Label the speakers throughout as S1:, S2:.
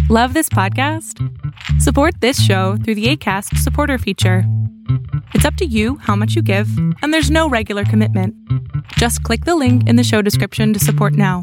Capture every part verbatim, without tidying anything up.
S1: Love this podcast? Support this show through the Acast supporter feature. It's up to you how much you give, and there's no regular commitment. Just click the link in the show description to support now.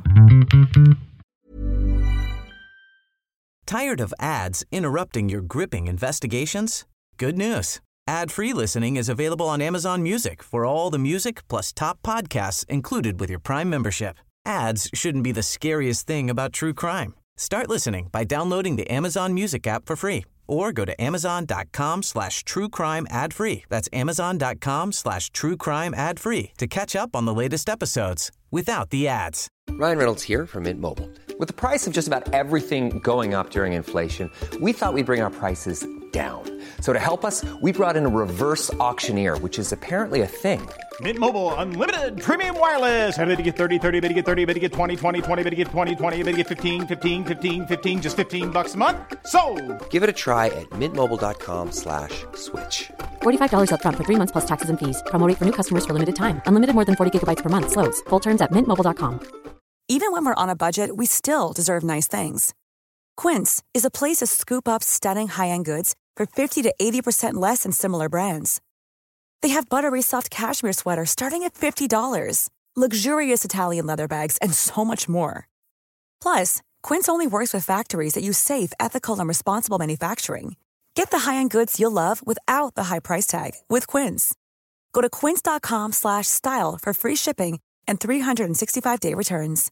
S2: Tired of ads interrupting your gripping investigations? Good news. Ad-free listening is available on Amazon Music for all the music plus top podcasts included with your Prime membership. Ads shouldn't be the scariest thing about true crime. Start listening by downloading the Amazon Music app for free or go to amazon.com slash true crime ad free. That's amazon.com slash true crime ad free to catch up on the latest episodes without the ads.
S3: Ryan Reynolds here from Mint Mobile. With the price of just about everything going up during inflation, we thought we'd bring our prices down. So to help us, we brought in a reverse auctioneer, which is apparently a thing.
S4: Mint Mobile Unlimited Premium Wireless. How to get thirty, thirty, how to get thirty, how to get twenty, twenty, twenty, how to get twenty, twenty, how to get fifteen, fifteen, fifteen, fifteen, just fifteen bucks a month? Sold!
S3: Give it a try at mintmobile.com slash switch.
S5: forty-five dollars up front for three months plus taxes and fees. Promo rate for new customers for limited time. Unlimited more than forty gigabytes per month. Slows full terms at mint mobile dot com.
S6: Even when we're on a budget, we still deserve nice things. Quince is a place to scoop up stunning high-end goods for fifty to eighty percent less than similar brands. They have buttery soft cashmere sweaters starting at fifty dollars, luxurious Italian leather bags, and so much more. Plus, Quince only works with factories that use safe, ethical, and responsible manufacturing. Get the high-end goods you'll love without the high price tag with Quince. Go to quince.com slash style for free shipping and three sixty-five day returns.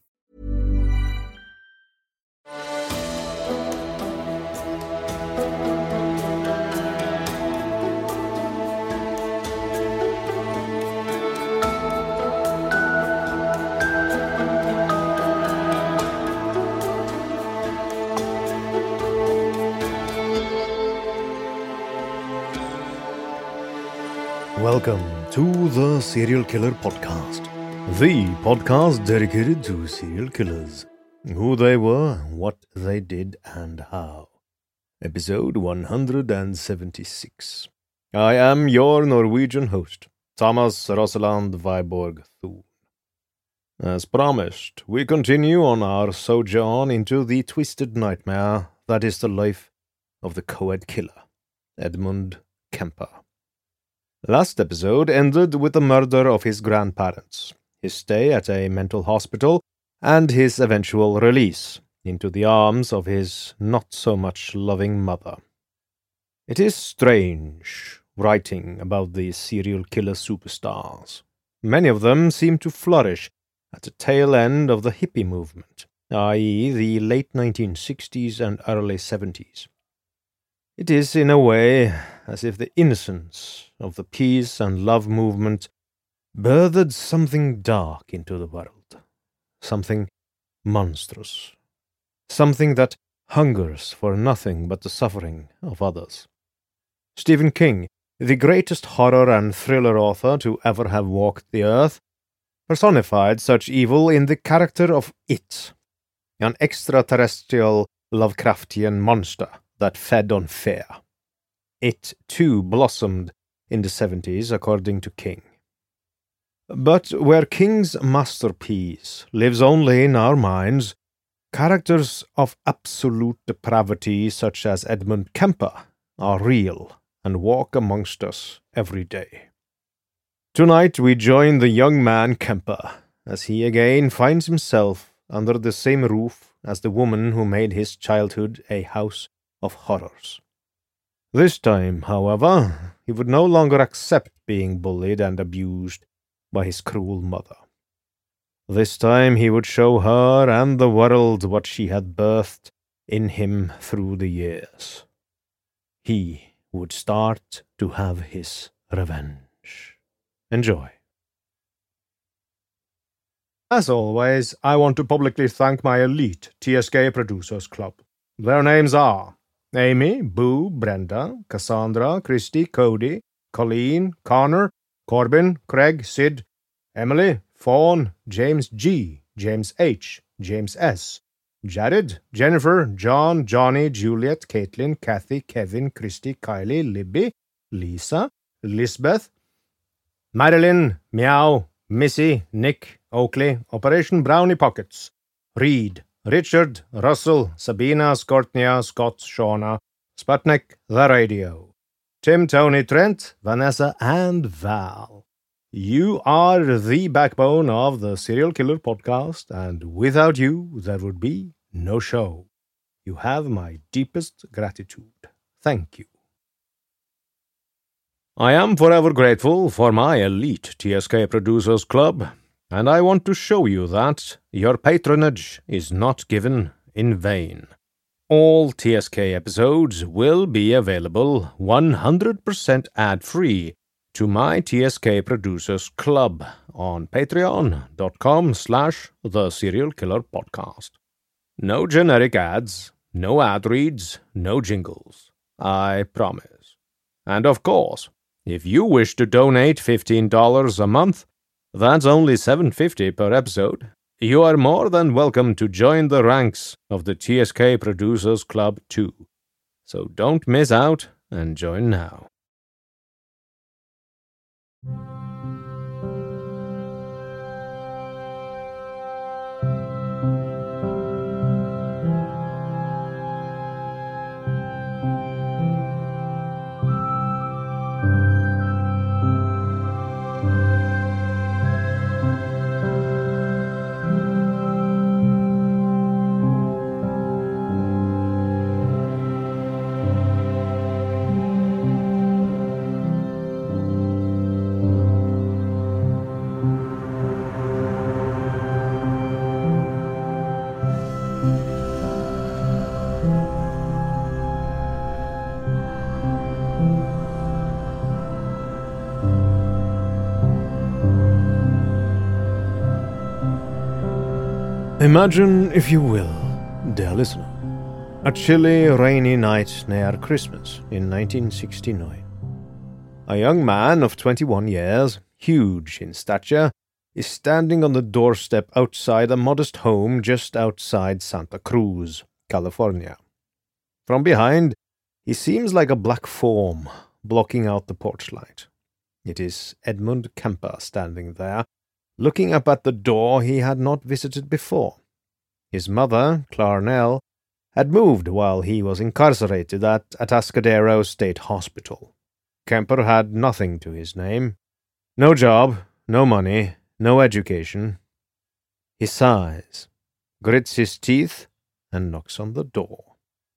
S7: Welcome to the Serial Killer Podcast, the podcast dedicated to serial killers, who they were, what they did, and how. Episode one hundred seventy-six. I am your Norwegian host, Thomas Rosaland Viborg Thun. As promised, we continue on our sojourn into the twisted nightmare that is the life of the co-ed killer, Edmund Kemper. Last episode ended with the murder of his grandparents, his stay at a mental hospital, and his eventual release into the arms of his not-so-much loving mother. It is strange writing about these serial killer superstars. Many of them seem to flourish at the tail end of the hippie movement, that is the late nineteen sixties and early seventies. It is, in a way, as if the innocence of the peace and love movement birthed something dark into the world, something monstrous, something that hungers for nothing but the suffering of others. Stephen King, the greatest horror and thriller author to ever have walked the earth, personified such evil in the character of It, an extraterrestrial Lovecraftian monster that fed on fear. It, too, blossomed in the seventies, according to King. But where King's masterpiece lives only in our minds, characters of absolute depravity such as Edmund Kemper are real and walk amongst us every day. Tonight we join the young man Kemper as he again finds himself under the same roof as the woman who made his childhood a house of horrors. This time, however, he would no longer accept being bullied and abused by his cruel mother. This time he would show her and the world what she had birthed in him through the years. He would start to have his revenge. Enjoy. As always, I want to publicly thank my elite T S K Producers Club. Their names are Amy, Boo, Brenda, Cassandra, Christy, Cody, Colleen, Connor, Corbin, Craig, Sid, Emily, Fawn, James G, James H, James S, Jared, Jennifer, John, Johnny, Juliet, Caitlin, Kathy, Kevin, Christy, Kylie, Libby, Lisa, Lisbeth, Marilyn, Meow, Missy, Nick, Oakley, Operation Brownie Pockets, Reed, Richard, Russell, Sabina, Skortnia, Scott, Shauna, Sputnik, The Radio, Tim, Tony, Trent, Vanessa, and Val. You are the backbone of the Serial Killer Podcast, and without you, there would be no show. You have my deepest gratitude. Thank you. I am forever grateful for my elite T S K Producers Club, and I want to show you that your patronage is not given in vain. All T S K episodes will be available one hundred percent ad-free to my T S K Producers Club on patreon.com slash the Serial Killer Podcast. No generic ads, no ad reads, no jingles. I promise. And of course, if you wish to donate fifteen dollars a month, that's only seven dollars and fifty cents per episode, you are more than welcome to join the ranks of the T S K Producers Club too. So don't miss out and join now. Imagine, if you will, dear listener, a chilly, rainy night near Christmas in nineteen sixty-nine. A young man of twenty-one years, huge in stature, is standing on the doorstep outside a modest home just outside Santa Cruz, California. From behind, he seems like a black form, blocking out the porch light. It is Edmund Kemper standing there, looking up at the door he had not visited before. His mother, Clarnell, had moved while he was incarcerated at Atascadero State Hospital. Kemper had nothing to his name. No job, no money, no education. He sighs, grits his teeth, and knocks on the door.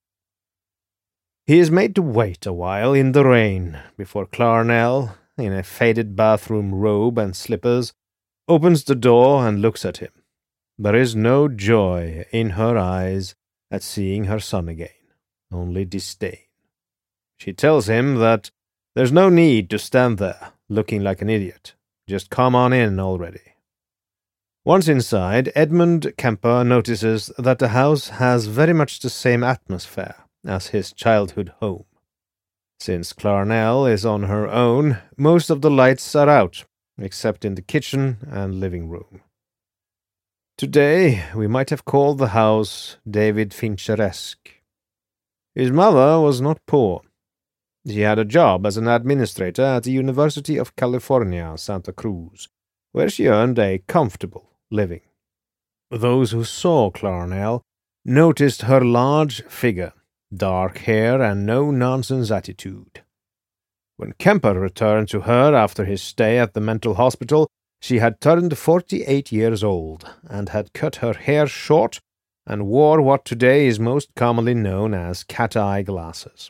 S7: He is made to wait a while in the rain before Clarnell, in a faded bathroom robe and slippers, opens the door and looks at him. There is no joy in her eyes at seeing her son again, only disdain. She tells him that there's no need to stand there, looking like an idiot. Just come on in already. Once inside, Edmund Kemper notices that the house has very much the same atmosphere as his childhood home. Since Clarnell is on her own, most of the lights are out, except in the kitchen and living room. Today, we might have called the house David Fincheresque. His mother was not poor. She had a job as an administrator at the University of California, Santa Cruz, where she earned a comfortable living. Those who saw Clarnell noticed her large figure, dark hair, and no-nonsense attitude. When Kemper returned to her after his stay at the mental hospital, she had turned forty-eight years old and had cut her hair short and wore what today is most commonly known as cat-eye glasses.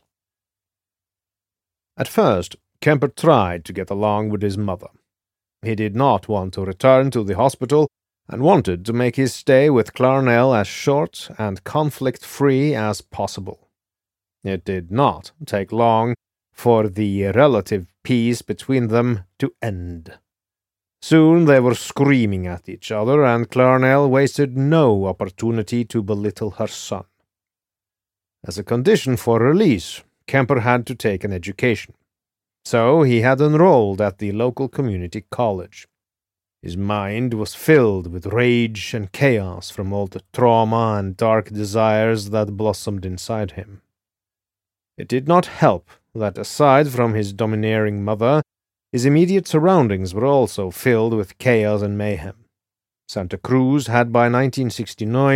S7: At first, Kemper tried to get along with his mother. He did not want to return to the hospital and wanted to make his stay with Clarnell as short and conflict-free as possible. It did not take long for the relative peace between them to end. Soon they were screaming at each other, and Clarnell wasted no opportunity to belittle her son. As a condition for release, Kemper had to take an education. So he had enrolled at the local community college. His mind was filled with rage and chaos from all the trauma and dark desires that blossomed inside him. It did not help that aside from his domineering mother, his immediate surroundings were also filled with chaos and mayhem. Santa Cruz had by nineteen sixty-nine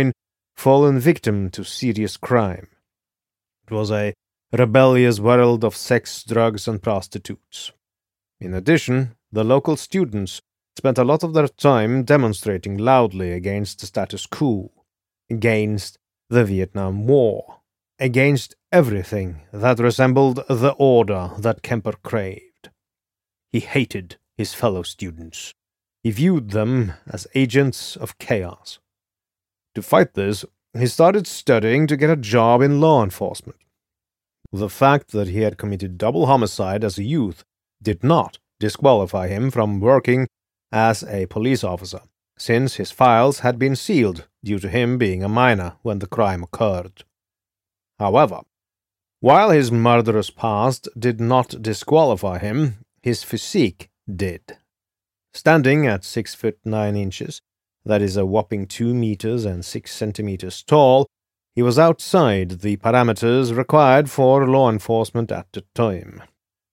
S7: fallen victim to serious crime. It was a rebellious world of sex, drugs, and prostitutes. In addition, the local students spent a lot of their time demonstrating loudly against the status quo, against the Vietnam War, against everything that resembled the order that Kemper craved. He hated his fellow students. He viewed them as agents of chaos. To fight this, he started studying to get a job in law enforcement. The fact that he had committed double homicide as a youth did not disqualify him from working as a police officer, since his files had been sealed due to him being a minor when the crime occurred. However, while his murderous past did not disqualify him, his physique did. Standing at six foot nine inches, that is a whopping two meters and six centimeters tall, he was outside the parameters required for law enforcement at the time.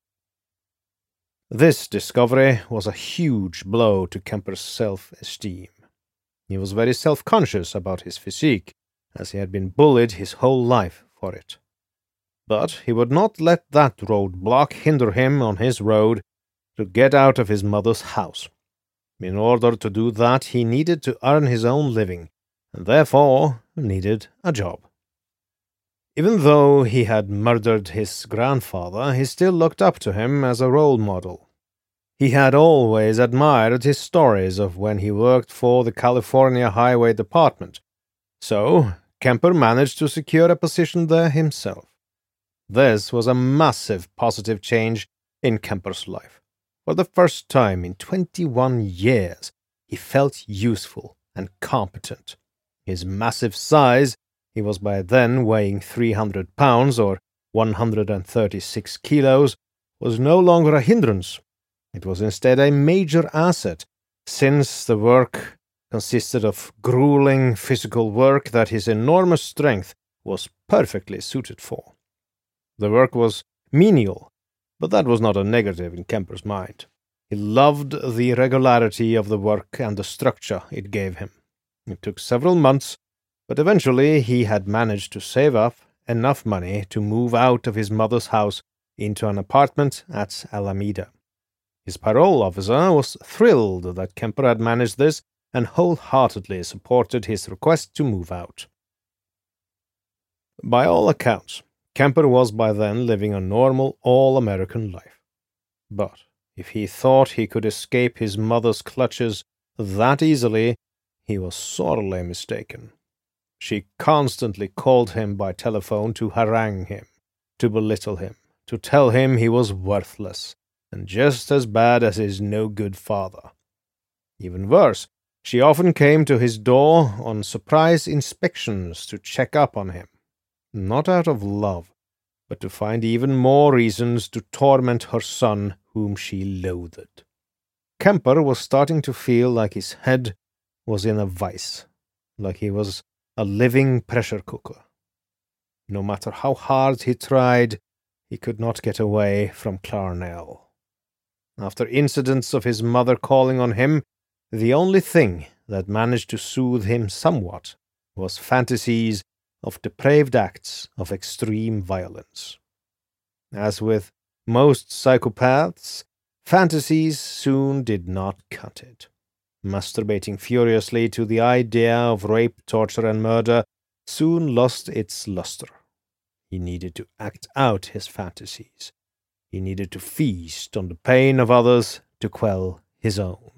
S7: This discovery was a huge blow to Kemper's self-esteem. He was very self-conscious about his physique, as he had been bullied his whole life for it. But he would not let that roadblock hinder him on his road to get out of his mother's house. In order to do that, he needed to earn his own living, and therefore needed a job. Even though he had murdered his grandfather, he still looked up to him as a role model. He had always admired his stories of when he worked for the California Highway Department, so Kemper managed to secure a position there himself. This was a massive positive change in Kemper's life. For the first time in twenty-one years, he felt useful and competent. His massive size, he was by then weighing three hundred pounds or one hundred thirty-six kilos, was no longer a hindrance. It was instead a major asset, since the work consisted of grueling physical work that his enormous strength was perfectly suited for. The work was menial, but that was not a negative in Kemper's mind. He loved the regularity of the work and the structure it gave him. It took several months, but eventually he had managed to save up enough money to move out of his mother's house into an apartment at Alameda. His parole officer was thrilled that Kemper had managed this and wholeheartedly supported his request to move out. By all accounts, Kemper was by then living a normal, all-American life. But if he thought he could escape his mother's clutches that easily, he was sorely mistaken. She constantly called him by telephone to harangue him, to belittle him, to tell him he was worthless, and just as bad as his no-good father. Even worse, she often came to his door on surprise inspections to check up on him. Not out of love, but to find even more reasons to torment her son, whom she loathed. Kemper was starting to feel like his head was in a vice, like he was a living pressure cooker. No matter how hard he tried, he could not get away from Clarnell. After incidents of his mother calling on him, the only thing that managed to soothe him somewhat was fantasies of depraved acts of extreme violence. As with most psychopaths, fantasies soon did not cut it. Masturbating furiously to the idea of rape, torture, and murder soon lost its luster. He needed to act out his fantasies. He needed to feast on the pain of others to quell his own.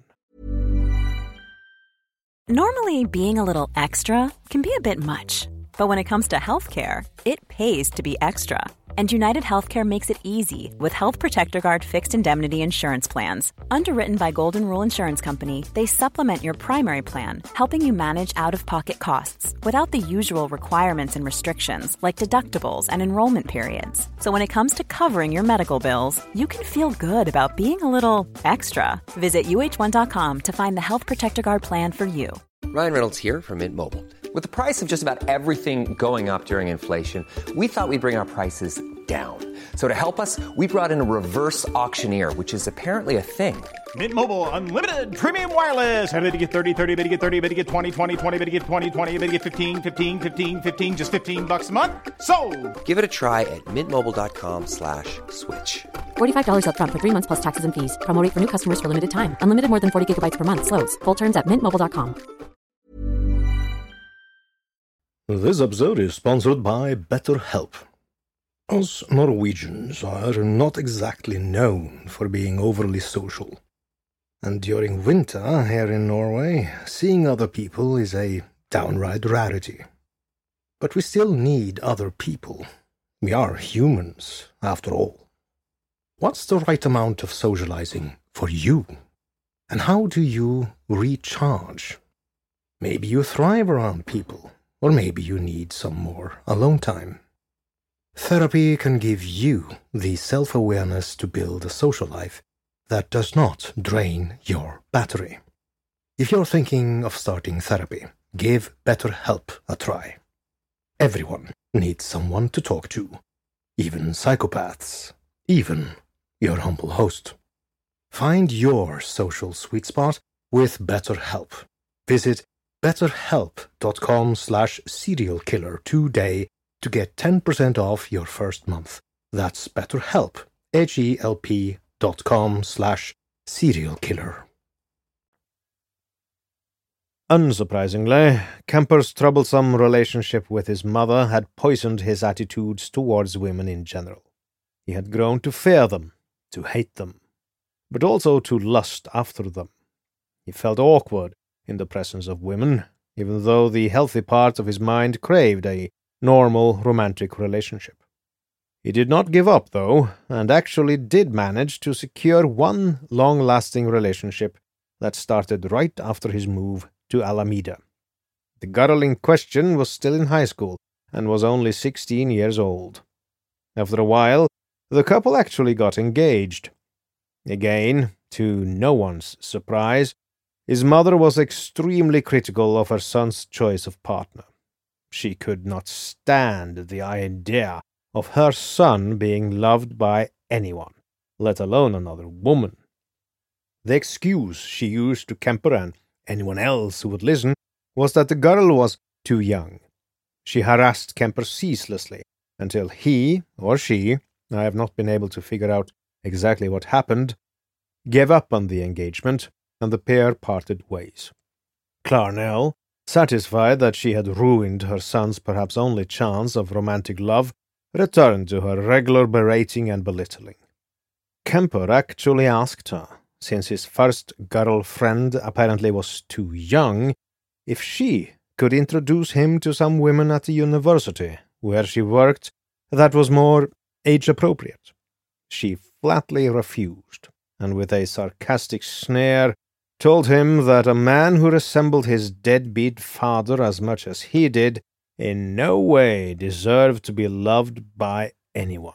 S8: Normally, being a little extra can be a bit much. But when it comes to healthcare, it pays to be extra. And United Healthcare makes it easy with Health Protector Guard fixed indemnity insurance plans. Underwritten by Golden Rule Insurance Company, they supplement your primary plan, helping you manage out-of-pocket costs without the usual requirements and restrictions like deductibles and enrollment periods. So when it comes to covering your medical bills, you can feel good about being a little extra. Visit U H one dot com to find the Health Protector Guard plan for you.
S3: Ryan Reynolds here from Mint Mobile. With the price of just about everything going up during inflation, we thought we'd bring our prices down. So to help us, we brought in a reverse auctioneer, which is apparently a thing.
S4: Mint Mobile Unlimited Premium Wireless. Ready to get thirty, thirty, bit to get thirty, bit to get twenty, twenty, twenty, bit to get twenty, twenty, bit to get fifteen, fifteen, fifteen, fifteen, just fifteen bucks a month? Sold!
S3: Give it a try at mintmobile.com slash switch.
S5: forty-five dollars up front for three months plus taxes and fees. Promo rate for new customers for limited time. Unlimited more than forty gigabytes per month. Slows full terms at mint mobile dot com.
S7: This episode is sponsored by BetterHelp. Us Norwegians are not exactly known for being overly social. And during winter here in Norway, seeing other people is a downright rarity. But we still need other people. We are humans, after all. What's the right amount of socializing for you? And how do you recharge? Maybe you thrive around people, or maybe you need some more alone time. Therapy can give you the self-awareness to build a social life that does not drain your battery. If you're thinking of starting therapy, give BetterHelp a try. Everyone needs someone to talk to, even psychopaths, even your humble host. Find your social sweet spot with BetterHelp. Visit betterhelp.com slash serial killer today to get ten percent off your first month. That's BetterHelp, H-E-L-P dot com slash serial killer. Unsurprisingly, Kemper's troublesome relationship with his mother had poisoned his attitudes towards women in general. He had grown to fear them, to hate them, but also to lust after them. He felt awkward in the presence of women, even though the healthy part of his mind craved a normal romantic relationship. He did not give up, though, and actually did manage to secure one long-lasting relationship that started right after his move to Alameda. The girl in question was still in high school and was only sixteen years old. After a while, the couple actually got engaged. Again, to no one's surprise, his mother was extremely critical of her son's choice of partner. She could not stand the idea of her son being loved by anyone, let alone another woman. The excuse she used to Kemper and anyone else who would listen was that the girl was too young. She harassed Kemper ceaselessly until he, or she, I have not been able to figure out exactly what happened, gave up on the engagement, and the pair parted ways. Clarnell, satisfied that she had ruined her son's perhaps only chance of romantic love, returned to her regular berating and belittling. Kemper actually asked her, since his first girlfriend apparently was too young, if she could introduce him to some women at the university where she worked that was more age-appropriate. She flatly refused, and with a sarcastic sneer told him that a man who resembled his deadbeat father as much as he did in no way deserved to be loved by anyone.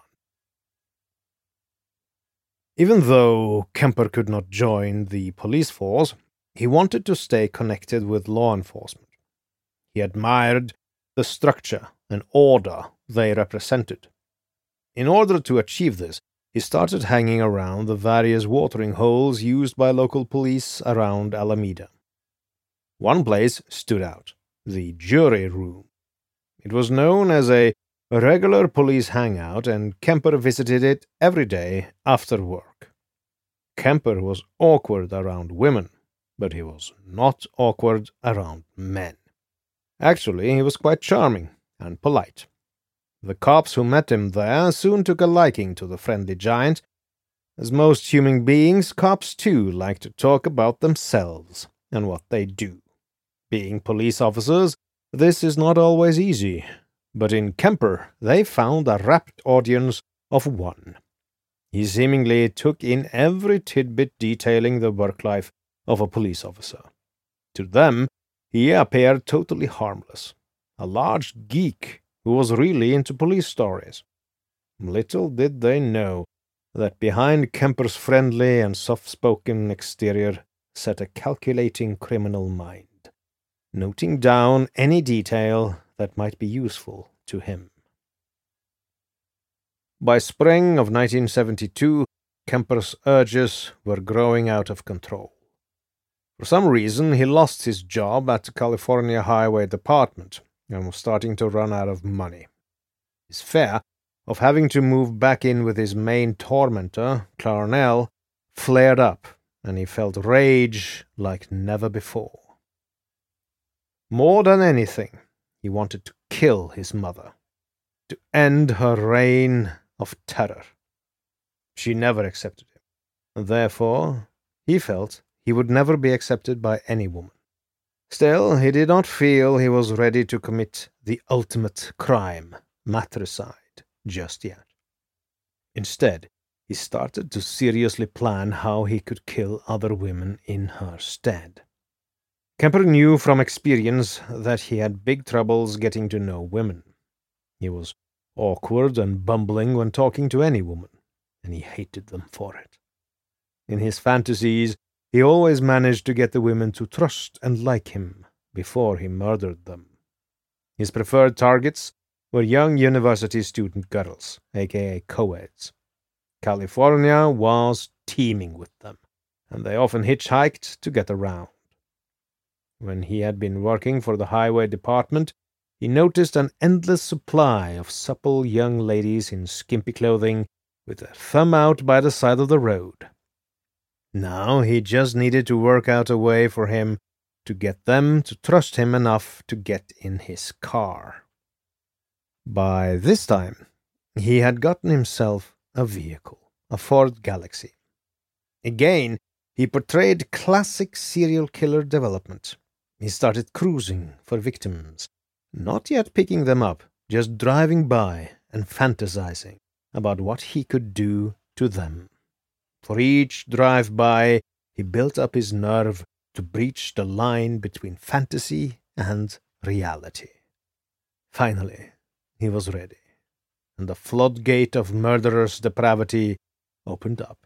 S7: Even though Kemper could not join the police force, he wanted to stay connected with law enforcement. He admired the structure and order they represented. In order to achieve this, he started hanging around the various watering holes used by local police around Alameda. One place stood out, the jury room. It was known as a regular police hangout, and Kemper visited it every day after work. Kemper was awkward around women, but he was not awkward around men. Actually, he was quite charming and polite. The cops who met him there soon took a liking to the friendly giant. As most human beings, cops too like to talk about themselves and what they do. Being police officers, this is not always easy, but in Kemper they found a rapt audience of one. He seemingly took in every tidbit detailing the work life of a police officer. To them, he appeared totally harmless, a large geek who was really into police stories. Little did they know that behind Kemper's friendly and soft-spoken exterior sat a calculating criminal mind, noting down any detail that might be useful to him. By spring of nineteen seventy-two, Kemper's urges were growing out of control. For some reason, he lost his job at the California Highway Department and was starting to run out of money. His fear of having to move back in with his main tormentor, Clarnell, flared up, and he felt rage like never before. More than anything, he wanted to kill his mother, to end her reign of terror. She never accepted him, and therefore he felt he would never be accepted by any woman. Still, he did not feel he was ready to commit the ultimate crime, matricide, just yet. Instead, he started to seriously plan how he could kill other women in her stead. Kemper knew from experience that he had big troubles getting to know women. He was awkward and bumbling when talking to any woman, and he hated them for it. In his fantasies, he always managed to get the women to trust and like him before he murdered them. His preferred targets were young university student girls, aka co-eds. California was teeming with them, and they often hitchhiked to get around. When he had been working for the highway department, he noticed an endless supply of supple young ladies in skimpy clothing with a thumb out by the side of the road. Now he just needed to work out a way for him to get them to trust him enough to get in his car. By this time, he had gotten himself a vehicle, a Ford Galaxy. Again, he portrayed classic serial killer development. He started cruising for victims, not yet picking them up, just driving by and fantasizing about what he could do to them. For each drive-by, he built up his nerve to breach the line between fantasy and reality. Finally, he was ready, and the floodgate of murderous depravity opened up.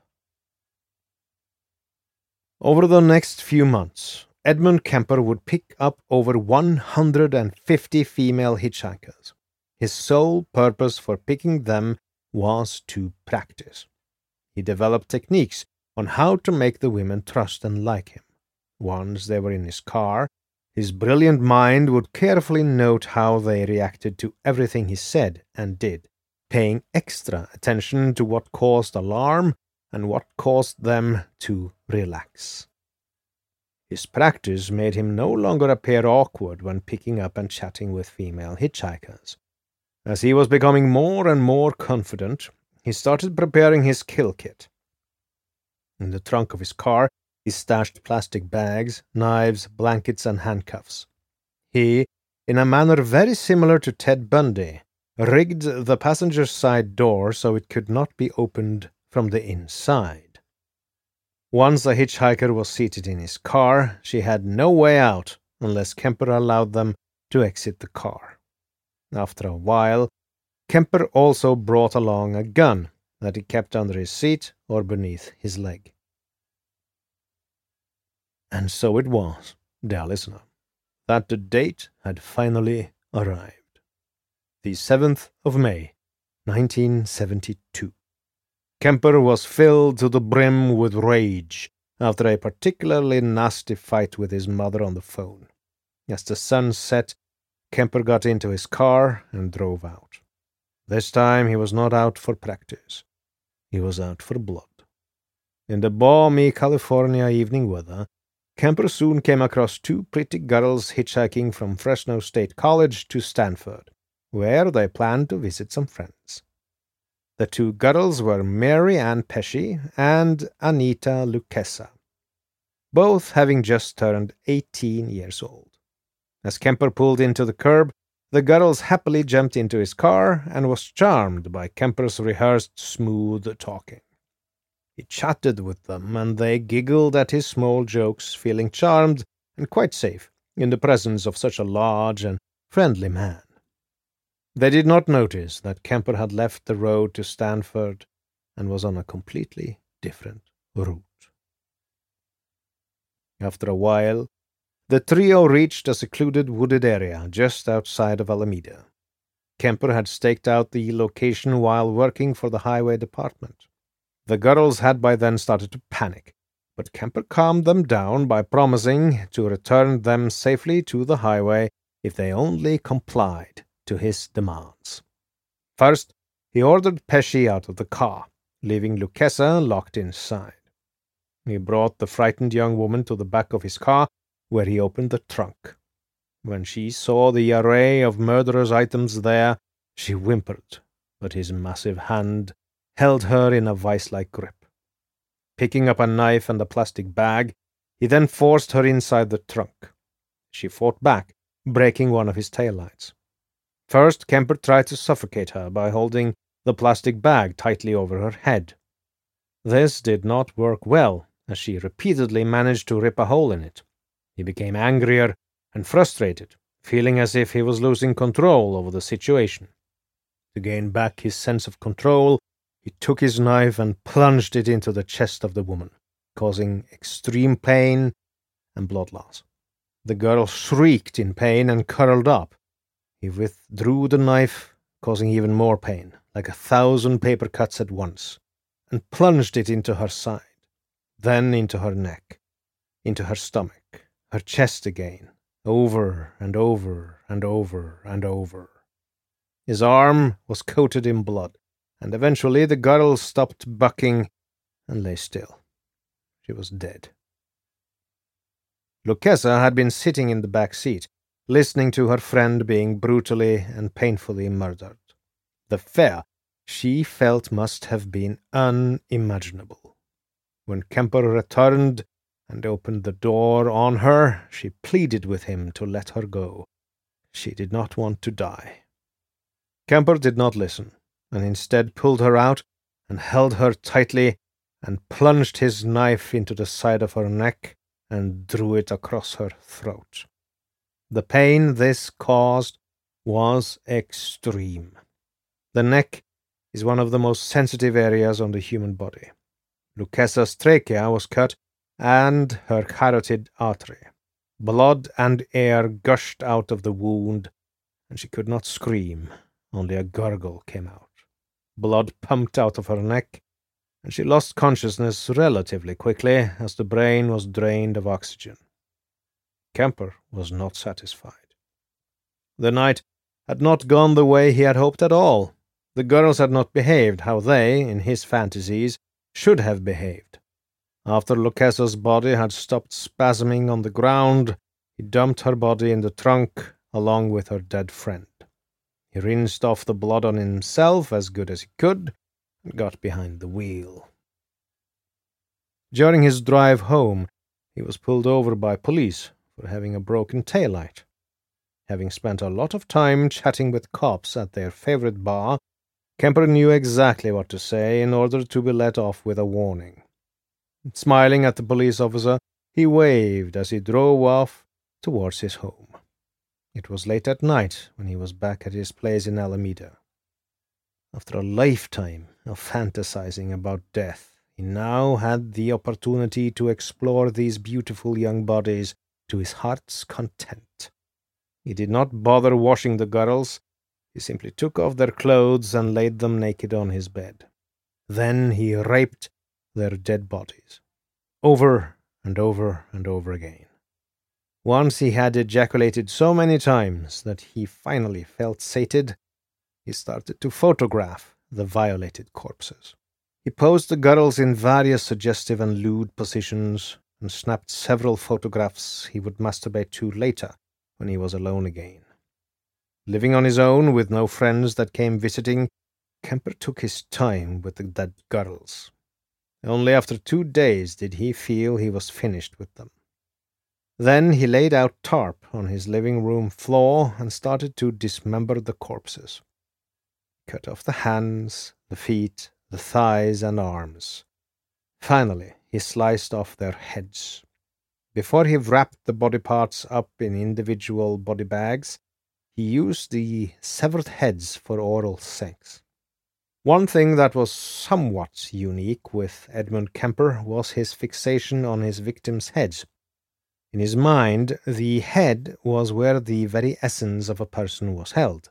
S7: Over the next few months, Edmund Kemper would pick up over one hundred fifty female hitchhikers. His sole purpose for picking them was to practice. He developed techniques on how to make the women trust and like him. Once they were in his car, his brilliant mind would carefully note how they reacted to everything he said and did, paying extra attention to what caused alarm and what caused them to relax. His practice made him no longer appear awkward when picking up and chatting with female hitchhikers. As he was becoming more and more confident, he started preparing his kill kit. In the trunk of his car, he stashed plastic bags, knives, blankets, and handcuffs. He, in a manner very similar to Ted Bundy, rigged the passenger side door so it could not be opened from the inside. Once a hitchhiker was seated in his car, she had no way out unless Kemper allowed them to exit the car. After a while, Kemper also brought along a gun that he kept under his seat or beneath his leg. And so it was, dear listener, that the date had finally arrived. The seventh of May, nineteen seventy-two. Kemper was filled to the brim with rage after a particularly nasty fight with his mother on the phone. As the sun set, Kemper got into his car and drove out. This time he was not out for practice. He was out for blood. In the balmy California evening weather, Kemper soon came across two pretty girls hitchhiking from Fresno State College to Stanford, where they planned to visit some friends. The two girls were Mary Ann Pesci and Anita Lucchesa, both having just turned eighteen years old. As Kemper pulled into the curb, the girls happily jumped into his car and was charmed by Kemper's rehearsed smooth talking. He chatted with them, and they giggled at his small jokes, feeling charmed and quite safe in the presence of such a large and friendly man. They did not notice that Kemper had left the road to Stanford and was on a completely different route. After a while, the trio reached a secluded wooded area just outside of Alameda. Kemper had staked out the location while working for the highway department. The girls had by then started to panic, but Kemper calmed them down by promising to return them safely to the highway if they only complied to his demands. First, he ordered Pesci out of the car, leaving Lucchesa locked inside. He brought the frightened young woman to the back of his car, where he opened the trunk. When she saw the array of murderous items there, she whimpered, but his massive hand held her in a vice-like grip. Picking up a knife and a plastic bag, he then forced her inside the trunk. She fought back, breaking one of his taillights. First, Kemper tried to suffocate her by holding the plastic bag tightly over her head. This did not work well, as she repeatedly managed to rip a hole in it. He became angrier and frustrated, feeling as if he was losing control over the situation. To gain back his sense of control, he took his knife and plunged it into the chest of the woman, causing extreme pain and blood loss. The girl shrieked in pain and curled up. He withdrew the knife, causing even more pain, like a thousand paper cuts at once, and plunged it into her side, then into her neck, into her stomach, her chest again, over and over and over and over. His arm was coated in blood, and eventually the girl stopped bucking and lay still. She was dead. Lucchesa had been sitting in the back seat, listening to her friend being brutally and painfully murdered. The fear she felt must have been unimaginable. When Kemper returned and opened the door on her, she pleaded with him to let her go. She did not want to die. Kemper did not listen, and instead pulled her out and held her tightly and plunged his knife into the side of her neck and drew it across her throat. The pain this caused was extreme. The neck is one of the most sensitive areas on the human body. Lucchesa's trachea was cut and her carotid artery. Blood and air gushed out of the wound, and she could not scream. Only a gurgle came out. Blood pumped out of her neck, and she lost consciousness relatively quickly as the brain was drained of oxygen. Kemper was not satisfied. The night had not gone the way he had hoped at all. The girls had not behaved how they, in his fantasies, should have behaved. After Lucchesa's body had stopped spasming on the ground, he dumped her body in the trunk along with her dead friend. He rinsed off the blood on himself as good as he could and got behind the wheel. During his drive home, he was pulled over by police for having a broken taillight. Having spent a lot of time chatting with cops at their favorite bar, Kemper knew exactly what to say in order to be let off with a warning. Smiling at the police officer, he waved as he drove off towards his home. It was late at night when he was back at his place in Alameda. After a lifetime of fantasizing about death, he now had the opportunity to explore these beautiful young bodies to his heart's content. He did not bother washing the girls. He simply took off their clothes and laid them naked on his bed. Then he raped their dead bodies, over and over and over again. Once he had ejaculated so many times that he finally felt sated, he started to photograph the violated corpses. He posed the girls in various suggestive and lewd positions and snapped several photographs he would masturbate to later when he was alone again. Living on his own with no friends that came visiting, Kemper took his time with the dead girls. Only after two days did he feel he was finished with them. Then he laid out tarp on his living room floor and started to dismember the corpses. He cut off the hands, the feet, the thighs, and arms. Finally, he sliced off their heads. Before he wrapped the body parts up in individual body bags, he used the severed heads for oral sex. One thing that was somewhat unique with Edmund Kemper was his fixation on his victims' heads. In his mind, the head was where the very essence of a person was held.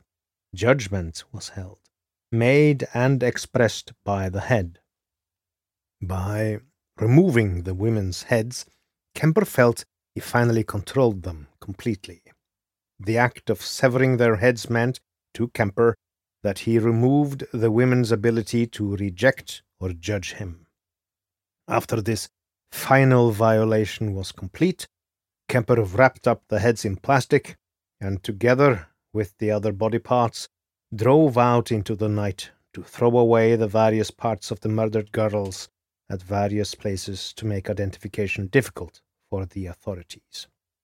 S7: judgment was held, made and expressed by the head. By removing the women's heads, Kemper felt he finally controlled them completely. The act of severing their heads meant, to Kemper, that he removed the women's ability to reject or judge him. After this final violation was complete, Kemper wrapped up the heads in plastic and, together with the other body parts, drove out into the night to throw away the various parts of the murdered girls at various places to make identification difficult for the authorities.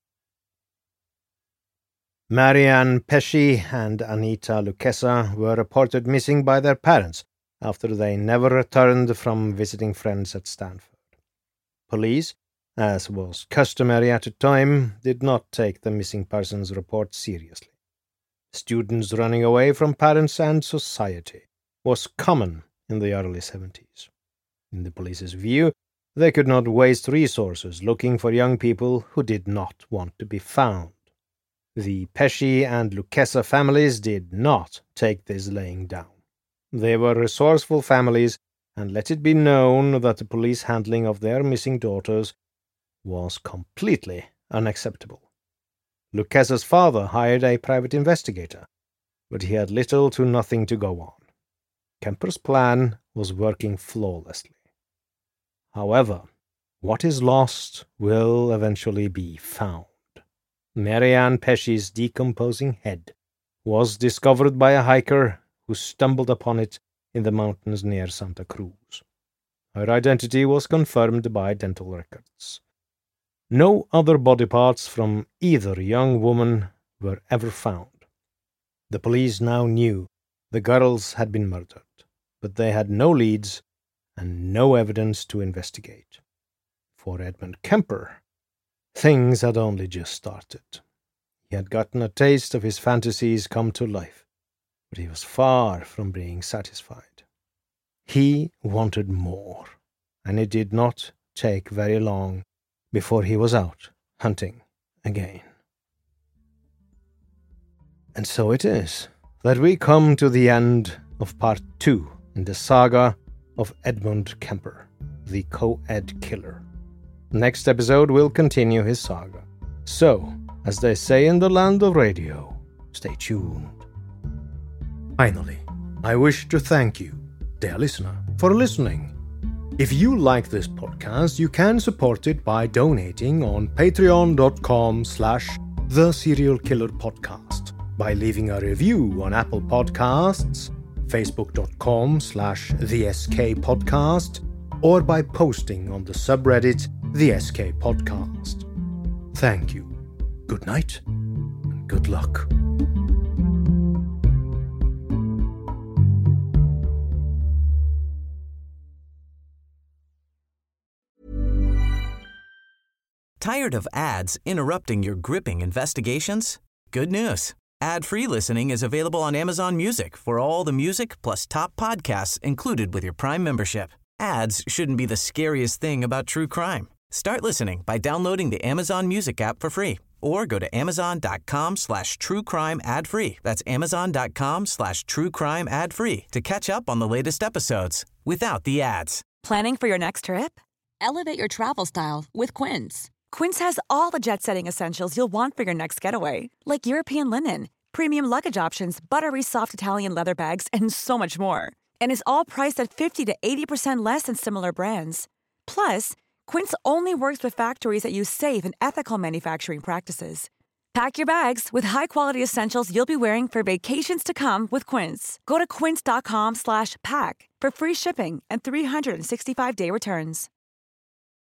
S7: Marianne Pesci and Anita Lucchesa were reported missing by their parents after they never returned from visiting friends at Stanford. Police, as was customary at the time, did not take the missing persons report seriously. Students running away from parents and society was common in the early seventies. In the police's view, they could not waste resources looking for young people who did not want to be found. The Pesci and Lucchesa families did not take this laying down. They were resourceful families, and let it be known that the police handling of their missing daughters was completely unacceptable. Lucchesa's father hired a private investigator, but he had little to nothing to go on. Kemper's plan was working flawlessly. However, what is lost will eventually be found. Marianne Pesci's decomposing head was discovered by a hiker who stumbled upon it in the mountains near Santa Cruz. Her identity was confirmed by dental records. No other body parts from either young woman were ever found. The police now knew the girls had been murdered, but they had no leads and no evidence to investigate. For Edmund Kemper, things had only just started. He had gotten a taste of his fantasies come to life, but he was far from being satisfied. He wanted more, and it did not take very long before he was out hunting again. And so it is that we come to the end of part two in the saga of Edmund Kemper, the co-ed killer. Next episode will continue his saga. So, as they say in the land of radio, stay tuned. Finally, I wish to thank you, dear listener, for listening. If you like this podcast, you can support it by donating on patreon.com slash the serial killer podcast, by leaving a review on Apple Podcasts, facebook.com slash the SK podcast, or by posting on the subreddit the S K podcast. Thank you. Good night and good luck.
S2: Tired of ads interrupting your gripping investigations? Good news. Ad-free listening is available on Amazon Music for all the music plus top podcasts included with your Prime membership. Ads shouldn't be the scariest thing about true crime. Start listening by downloading the Amazon Music app for free or go to amazon.com slash true crime ad free. That's amazon.com slash true crime ad free to catch up on the latest episodes without the ads.
S6: Planning for your next trip? Elevate your travel style with Quince. Quince has all the jet-setting essentials you'll want for your next getaway, like European linen, premium luggage options, buttery soft Italian leather bags, and so much more. And is all priced at fifty to eighty percent less than similar brands. Plus, Quince only works with factories that use safe and ethical manufacturing practices. Pack your bags with high-quality essentials you'll be wearing for vacations to come with Quince. Go to quince.com slash pack for free shipping and three sixty-five day returns.